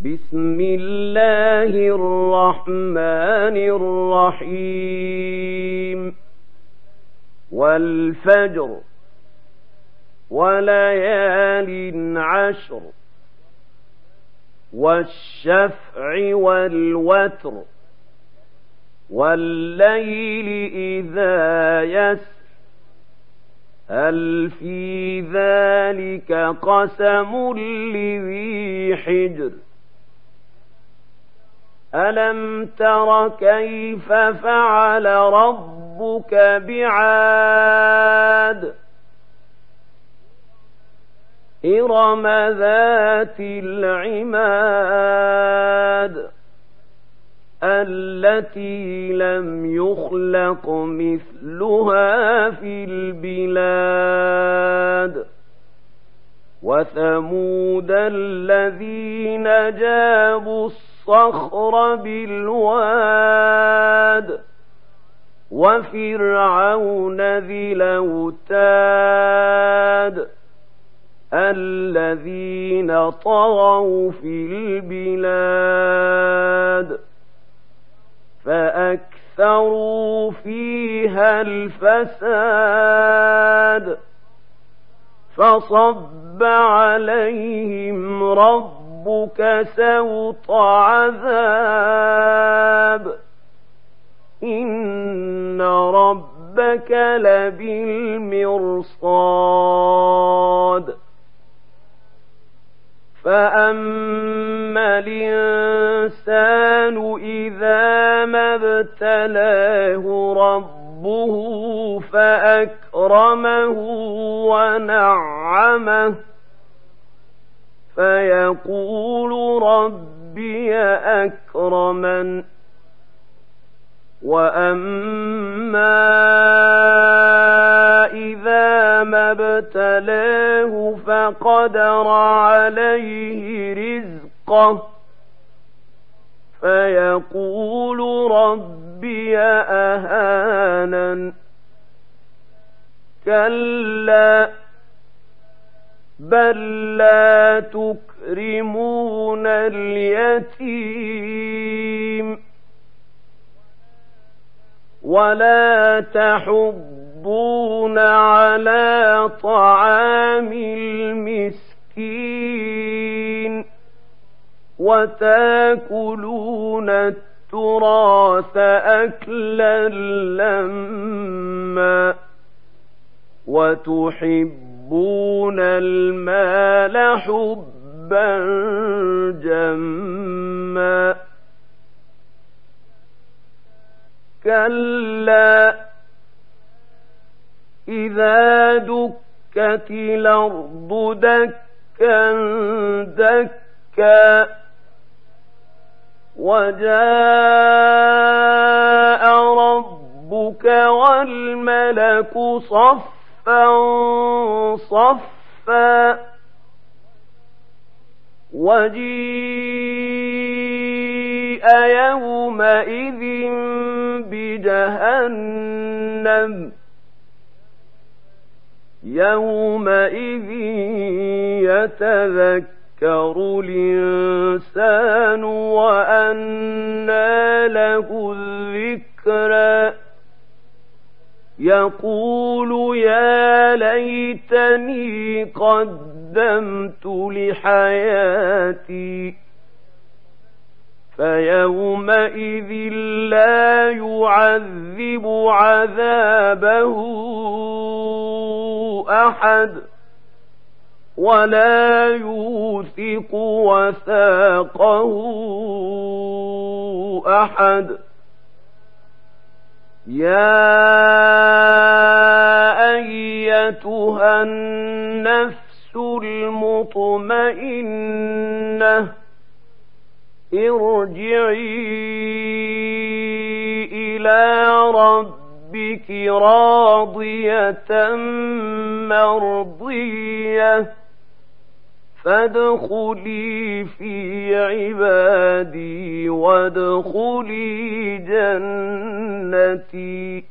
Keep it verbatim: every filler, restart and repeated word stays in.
بسم الله الرحمن الرحيم والفجر وليال عشر والشفع والوتر والليل إذا يسر هل في ذلك قسم لذي حجر ألم تر كيف فعل ربك بعاد إرم ذات العماد التي لم يخلق مثلها في البلاد وثمود الذين جابوا الصخر بالواد وفرعون ذي الأوتاد الذين طغوا في البلاد فأكثروا فيها الفساد فصب عليهم ربك سوط عذاب إن ربك لبالمرصاد فأما الإنسان إذا ما ابتلاه ربه فأكرمه ونعمه فيقول ربي أكرمن وأما إذا ما ابتلاه فقدر عليه رزقه فيقول ربي أهانن كلا بل لا تكرمون اليتيم ولا تحضون على طعام المسكين وتاكلون التراث أكلا لما وتحبون المال حبا جما كلا إذا دكت الأرض دكا دكا وجاء ربك والملك صفا صفا وجيء يومئذ بجهنم يومئذ يتذكر الإنسان وأنى له الذكرى يقول يا ليتني قدمت لحياتي فيومئذ لا يعذب عذابه أحد ولا يوثق وثاقه أحد يا أيتها النفس المطمئنة ارجعي إلى ربك راضية مرضية فادخلي في عبادي وادخلي جنتي